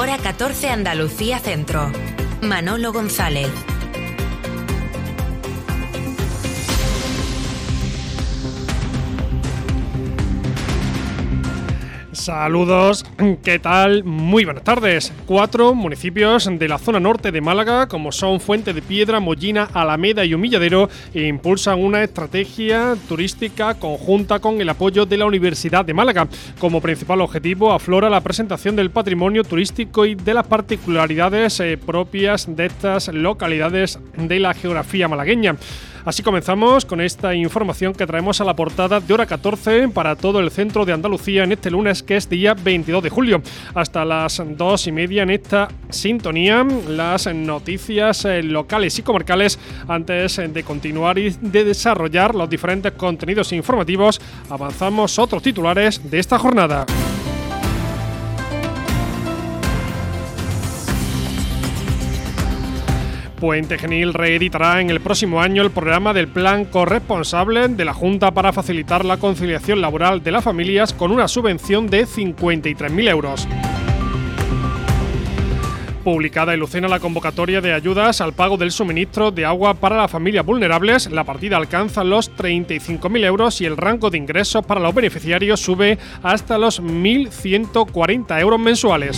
Hora 14 Andalucía Centro. Manolo González. Saludos, ¿qué tal? Muy buenas tardes. 4 municipios de la zona norte de Málaga, como son Fuente de Piedra, Mollina, Alameda y Humilladero, impulsan una estrategia turística conjunta con el apoyo de la Universidad de Málaga. Como principal objetivo aflora la presentación del patrimonio turístico y de las particularidades propias de estas localidades de la geografía malagueña. Así comenzamos con esta información que traemos a la portada de Hora 14 para todo el centro de Andalucía en este lunes, que es día 22 de julio. Hasta las 2:30 en esta sintonía, las noticias locales y comarcales. Antes de continuar y de desarrollar los diferentes contenidos informativos, avanzamos otros titulares de esta jornada. Puente Genil reeditará en el próximo año el programa del Plan Corresponsable de la Junta para facilitar la conciliación laboral de las familias con una subvención de 53.000 euros. Publicada en Lucena la convocatoria de ayudas al pago del suministro de agua para las familias vulnerables, la partida alcanza los 35.000 euros y el rango de ingresos para los beneficiarios sube hasta los 1.140 euros mensuales.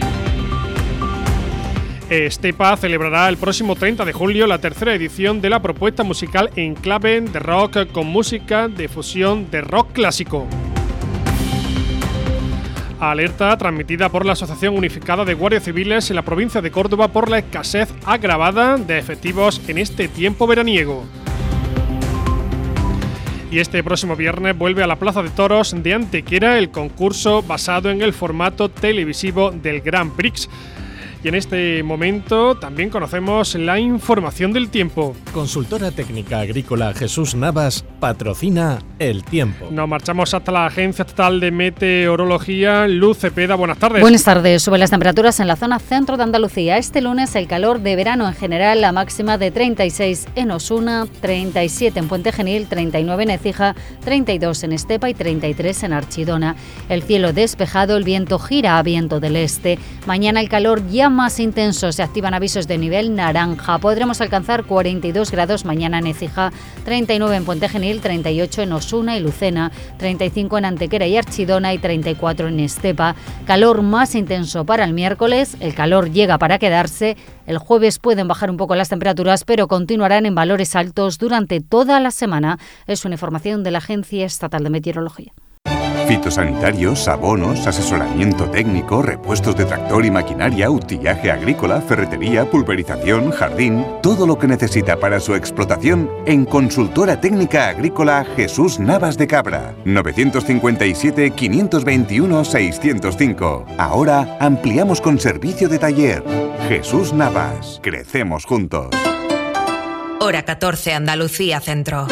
Estepa celebrará el próximo 30 de julio la tercera edición de la propuesta musical en clave de rock con música de fusión de rock clásico. Alerta transmitida por la Asociación Unificada de Guardias Civiles en la provincia de Córdoba por la escasez agravada de efectivos en este tiempo veraniego. Y este próximo viernes vuelve a la Plaza de Toros de Antequera el concurso basado en el formato televisivo del Grand Prix. Y en este momento también conocemos la información del tiempo. Consultora técnica agrícola Jesús Navas patrocina el tiempo. Nos marchamos hasta la Agencia Estatal de Meteorología. Luz Cepeda, buenas tardes. Buenas tardes. Suben las temperaturas en la zona centro de Andalucía. Este lunes el calor de verano en general, la máxima de 36 en Osuna, 37 en Puente Genil, 39 en Écija, 32 en Estepa y 33 en Archidona. El cielo despejado, el viento gira a viento del este. Mañana el calor ya más intenso, se activan avisos de nivel naranja. Podremos alcanzar 42 grados mañana en Écija, 39 en Puente Genil, 38 en Osuna y Lucena, 35 en Antequera y Archidona y 34 en Estepa. Calor más intenso para el miércoles, el calor llega para quedarse. El jueves pueden bajar un poco las temperaturas, pero continuarán en valores altos durante toda la semana. Es una información de la Agencia Estatal de Meteorología. Fitosanitarios, abonos, asesoramiento técnico, repuestos de tractor y maquinaria, utillaje agrícola, ferretería, pulverización, jardín, todo lo que necesita para su explotación en Consultora Técnica Agrícola Jesús Navas de Cabra. 957-521-605. Ahora ampliamos con servicio de taller. Jesús Navas. Crecemos juntos. Hora 14 Andalucía Centro.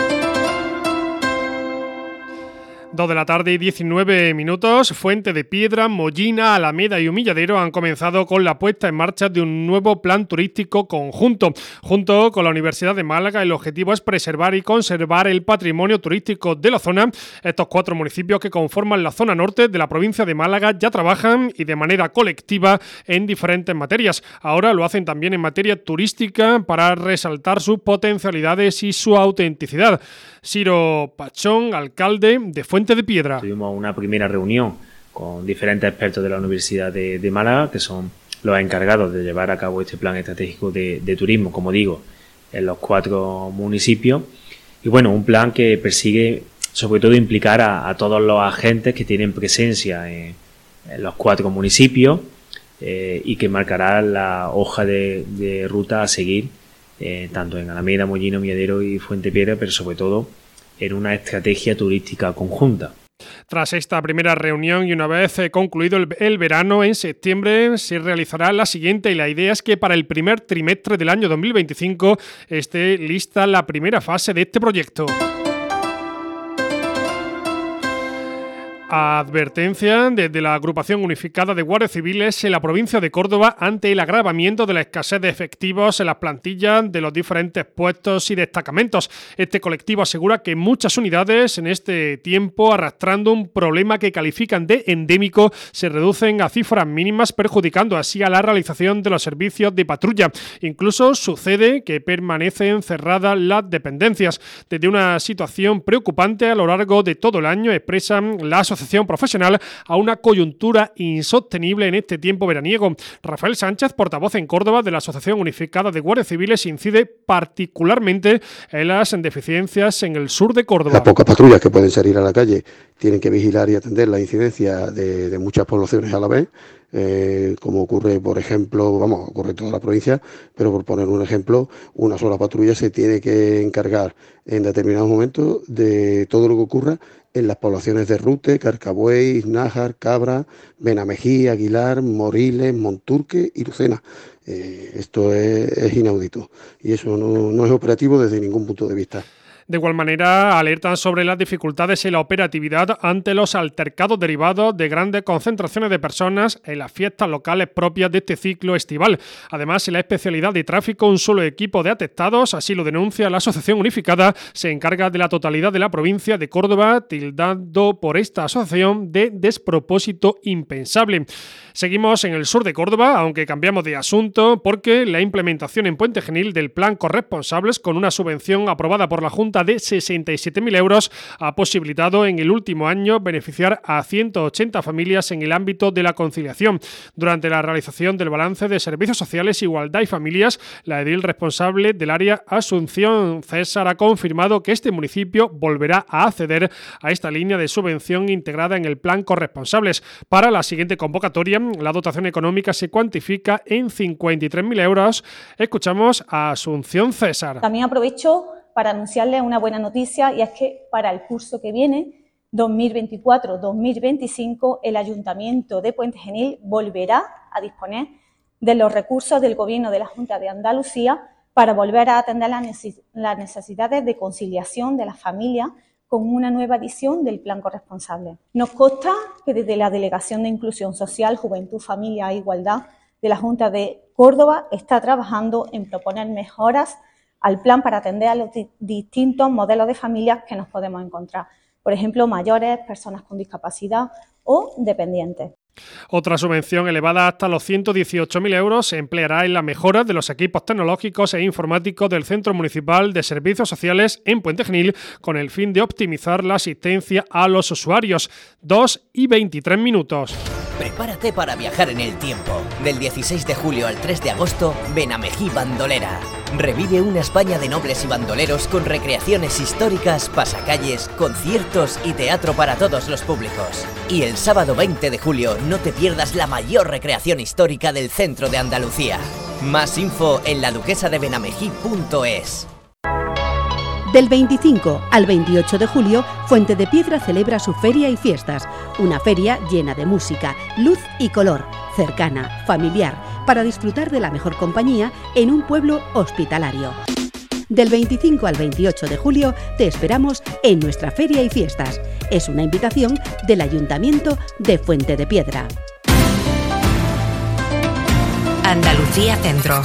2 de la tarde y 19 minutos. Fuente de Piedra, Mollina, Alameda y Humilladero han comenzado con la puesta en marcha de un nuevo plan turístico conjunto. Junto con la Universidad de Málaga, el objetivo es preservar y conservar el patrimonio turístico de la zona. Estos 4 municipios que conforman la zona norte de la provincia de Málaga ya trabajan y de manera colectiva en diferentes materias. Ahora lo hacen también en materia turística para resaltar sus potencialidades y su autenticidad. Ciro Pachón, alcalde de Fuente de Piedra. Tuvimos una primera reunión con diferentes expertos de la Universidad de Málaga, que son los encargados de llevar a cabo este plan estratégico de turismo, como digo, en los 4 municipios. Y bueno, un plan que persigue sobre todo implicar a todos los agentes que tienen presencia en los 4 municipios y que marcará la hoja de ruta a seguir tanto en Alameda, Mollina, Humilladero y Fuente Piedra, pero sobre todo en una estrategia turística conjunta. Tras esta primera reunión y una vez concluido el verano, en septiembre se realizará la siguiente, y la idea es que para el primer trimestre del año 2025 esté lista la primera fase de este proyecto. Advertencia desde la Agrupación Unificada de Guardias Civiles en la provincia de Córdoba ante el agravamiento de la escasez de efectivos en las plantillas de los diferentes puestos y destacamentos. Este colectivo asegura que muchas unidades en este tiempo, arrastrando un problema que califican de endémico, se reducen a cifras mínimas, perjudicando así a la realización de los servicios de patrulla. Incluso sucede que permanecen cerradas las dependencias. Desde una situación preocupante a lo largo de todo el año, expresan la asociación profesional a una coyuntura insostenible en este tiempo veraniego. Rafael Sánchez, portavoz en Córdoba de la Asociación Unificada de Guardias Civiles, incide particularmente en las deficiencias en el sur de Córdoba. Las pocas patrullas que pueden salir a la calle tienen que vigilar y atender la incidencia de muchas poblaciones a la vez, como ocurre, por ejemplo, ocurre en toda la provincia, pero por poner un ejemplo, una sola patrulla se tiene que encargar en determinados momentos de todo lo que ocurra en las poblaciones de Rute, Carcabuey, Nájar, Cabra, Benamejí, Aguilar, Moriles, Monturque y Lucena. Esto es inaudito y eso no es operativo desde ningún punto de vista. De igual manera, alertan sobre las dificultades en la operatividad ante los altercados derivados de grandes concentraciones de personas en las fiestas locales propias de este ciclo estival. Además, en la especialidad de tráfico, un solo equipo de atestados, así lo denuncia la Asociación Unificada, se encarga de la totalidad de la provincia de Córdoba, tildando por esta asociación de despropósito impensable. Seguimos en el sur de Córdoba, aunque cambiamos de asunto, porque la implementación en Puente Genil del plan Corresponsables, con una subvención aprobada por la Junta de 67.000 euros, ha posibilitado en el último año beneficiar a 180 familias en el ámbito de la conciliación. Durante la realización del balance de Servicios Sociales, Igualdad y Familias, la edil responsable del área, Asunción César, ha confirmado que este municipio volverá a acceder a esta línea de subvención integrada en el plan Corresponsables. Para la siguiente convocatoria, la dotación económica se cuantifica en 53.000 euros. Escuchamos a Asunción César. También aprovecho para anunciarles una buena noticia, y es que para el curso que viene, 2024-2025, el Ayuntamiento de Puente Genil volverá a disponer de los recursos del Gobierno de la Junta de Andalucía para volver a atender las necesidades de conciliación de las familias con una nueva edición del Plan Corresponsable. Nos consta que desde la Delegación de Inclusión Social, Juventud, Familia e Igualdad de la Junta de Córdoba está trabajando en proponer mejoras al plan para atender a los distintos modelos de familias que nos podemos encontrar. Por ejemplo, mayores, personas con discapacidad o dependientes. Otra subvención elevada hasta los 118.000 euros se empleará en la mejora de los equipos tecnológicos e informáticos del Centro Municipal de Servicios Sociales en Puente Genil, con el fin de optimizar la asistencia a los usuarios. 2:23. Prepárate para viajar en el tiempo. Del 16 de julio al 3 de agosto, Benamejí Bandolera. Revive una España de nobles y bandoleros con recreaciones históricas, pasacalles, conciertos y teatro para todos los públicos. Y el sábado 20 de julio no te pierdas la mayor recreación histórica del centro de Andalucía. Más info en laduquesadebenamejí.es. Del 25 al 28 de julio, Fuente de Piedra celebra su feria y fiestas. Una feria llena de música, luz y color, cercana, familiar, para disfrutar de la mejor compañía en un pueblo hospitalario. Del 25 al 28 de julio te esperamos en nuestra feria y fiestas. Es una invitación del Ayuntamiento de Fuente de Piedra. Andalucía Centro.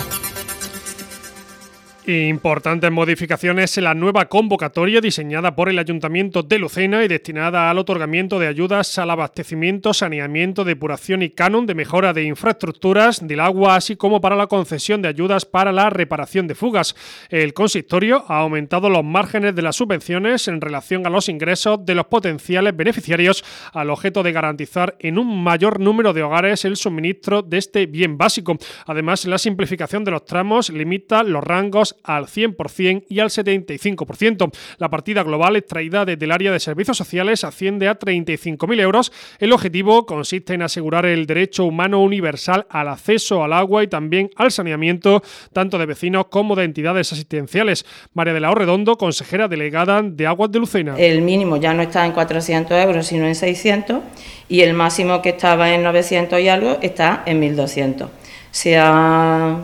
Importantes modificaciones en la nueva convocatoria diseñada por el Ayuntamiento de Lucena y destinada al otorgamiento de ayudas al abastecimiento, saneamiento, depuración y canon de mejora de infraestructuras del agua, así como para la concesión de ayudas para la reparación de fugas. El consistorio ha aumentado los márgenes de las subvenciones en relación a los ingresos de los potenciales beneficiarios, al objeto de garantizar en un mayor número de hogares el suministro de este bien básico. Además, la simplificación de los tramos limita los rangos al 100% y al 75%. La partida global extraída desde el área de servicios sociales asciende a 35.000 euros. El objetivo consiste en asegurar el derecho humano universal al acceso al agua y también al saneamiento, tanto de vecinos como de entidades asistenciales. María de la O Redondo, consejera delegada de Aguas de Lucena. El mínimo ya no está en 400 euros, sino en 600, y el máximo, que estaba en 900 y algo, está en 1.200. Se ha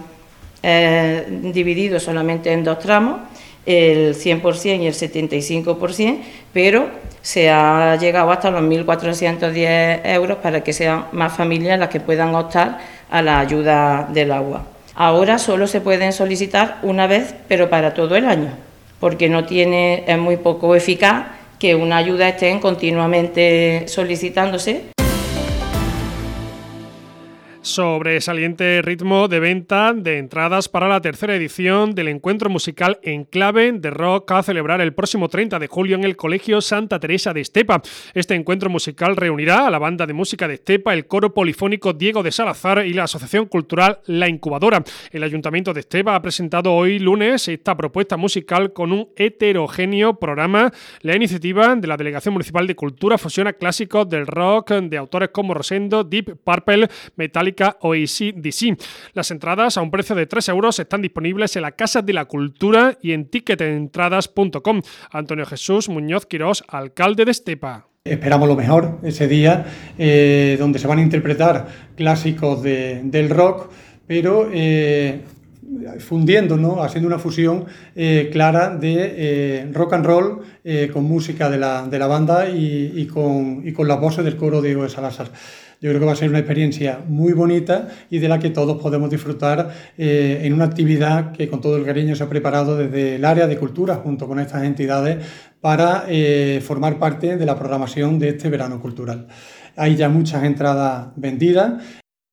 dividido solamente en dos tramos, el 100% y el 75%, pero se ha llegado hasta los 1.410 euros para que sean más familias las que puedan optar a la ayuda del agua. Ahora solo se pueden solicitar una vez, pero para todo el año, porque es muy poco eficaz que una ayuda esté continuamente solicitándose. Sobresaliente ritmo de venta de entradas para la tercera edición del encuentro musical Enclave de Rock a celebrar el próximo 30 de julio en el Colegio Santa Teresa de Estepa. Este encuentro musical reunirá a la banda de música de Estepa, el coro polifónico Diego de Salazar y la asociación cultural La Incubadora. El Ayuntamiento de Estepa ha presentado hoy lunes esta propuesta musical con un heterogéneo programa. La iniciativa de la Delegación Municipal de Cultura fusiona clásicos del rock de autores como Rosendo, Deep Purple, Metallica o AC/DC. Las entradas a un precio de 3 euros están disponibles en la Casa de la Cultura y en ticketentradas.com. Antonio Jesús Muñoz Quirós, alcalde de Estepa. Esperamos lo mejor ese día, donde se van a interpretar clásicos del rock, pero fundiendo, ¿no? Haciendo una fusión clara de rock and roll con música de la banda y con las voces del coro Diego de Salazar. Yo creo que va a ser una experiencia muy bonita y de la que todos podemos disfrutar en una actividad que con todo el cariño se ha preparado desde el área de cultura junto con estas entidades para formar parte de la programación de este verano cultural. Hay ya muchas entradas vendidas.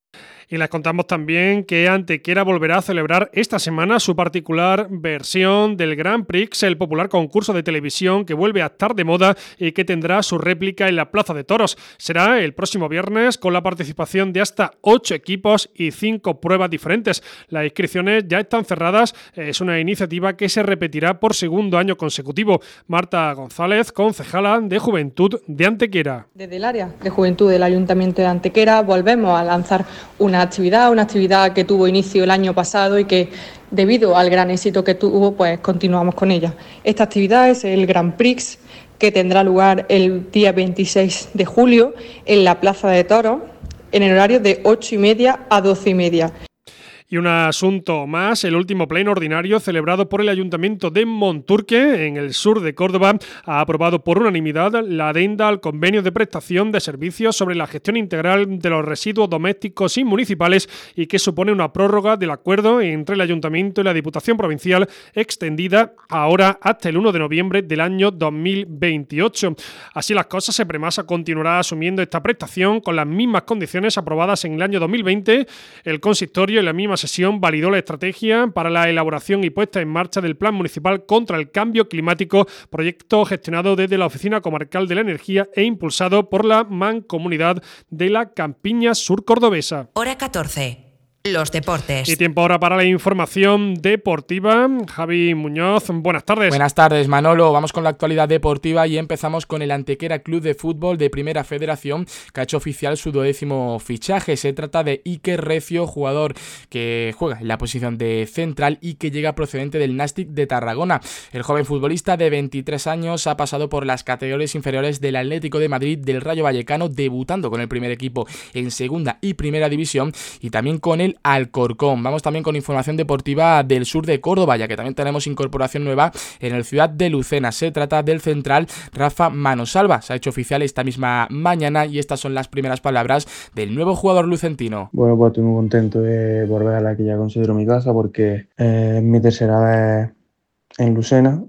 Y les contamos también que Antequera volverá a celebrar esta semana su particular versión del Grand Prix, el popular concurso de televisión que vuelve a estar de moda y que tendrá su réplica en la Plaza de Toros. Será el próximo viernes con la participación de hasta 8 equipos y 5 pruebas diferentes. Las inscripciones ya están cerradas. Es una iniciativa que se repetirá por segundo año consecutivo. Marta González, concejala de Juventud de Antequera. Desde el área de Juventud del Ayuntamiento de Antequera volvemos a lanzar una actividad que tuvo inicio el año pasado y que debido al gran éxito que tuvo, pues continuamos con ella. Esta actividad es el Grand Prix, que tendrá lugar el día 26 de julio en la Plaza de Toros, en el horario de 8:30 a 12:30. Y un asunto más, el último pleno ordinario celebrado por el Ayuntamiento de Monturque, en el sur de Córdoba, ha aprobado por unanimidad la adenda al convenio de prestación de servicios sobre la gestión integral de los residuos domésticos y municipales y que supone una prórroga del acuerdo entre el Ayuntamiento y la Diputación Provincial extendida ahora hasta el 1 de noviembre del año 2028. Así las cosas, Epremasa continuará asumiendo esta prestación con las mismas condiciones aprobadas en el año 2020. El consistorio en la misma sesión validó la estrategia para la elaboración y puesta en marcha del Plan Municipal contra el Cambio Climático, proyecto gestionado desde la Oficina Comarcal de la Energía e impulsado por la Mancomunidad de la Campiña Sur Cordobesa. Hora 14. Los deportes. Y tiempo ahora para la información deportiva. Javi Muñoz, buenas tardes. Buenas tardes, Manolo. Vamos con la actualidad deportiva y empezamos con el Antequera Club de Fútbol de Primera Federación, que ha hecho oficial su 12º fichaje. Se trata de Iker Recio, jugador que juega en la posición de central y que llega procedente del Nàstic de Tarragona. El joven futbolista de 23 años ha pasado por las categorías inferiores del Atlético de Madrid, del Rayo Vallecano, debutando con el primer equipo en segunda y primera división, y también con el Alcorcón. Vamos también con información deportiva del sur de Córdoba, ya que también tenemos incorporación nueva en el Ciudad de Lucena. Se trata del central Rafa Manosalva. Se ha hecho oficial esta misma mañana y estas son las primeras palabras del nuevo jugador lucentino. Bueno, pues estoy muy contento de volver a la que ya considero mi casa, porque es mi tercera vez en Lucena,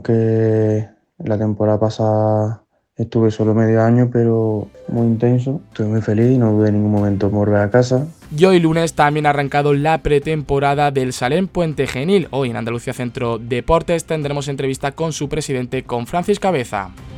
aunque la temporada pasada estuve solo medio año, pero muy intenso. Estoy muy feliz y no dudé en ningún momento en volver a casa. Y hoy lunes también ha arrancado la pretemporada del Salem Puente Genil. Hoy en Andalucía Centro Deportes tendremos entrevista con su presidente, con Francis Cabeza.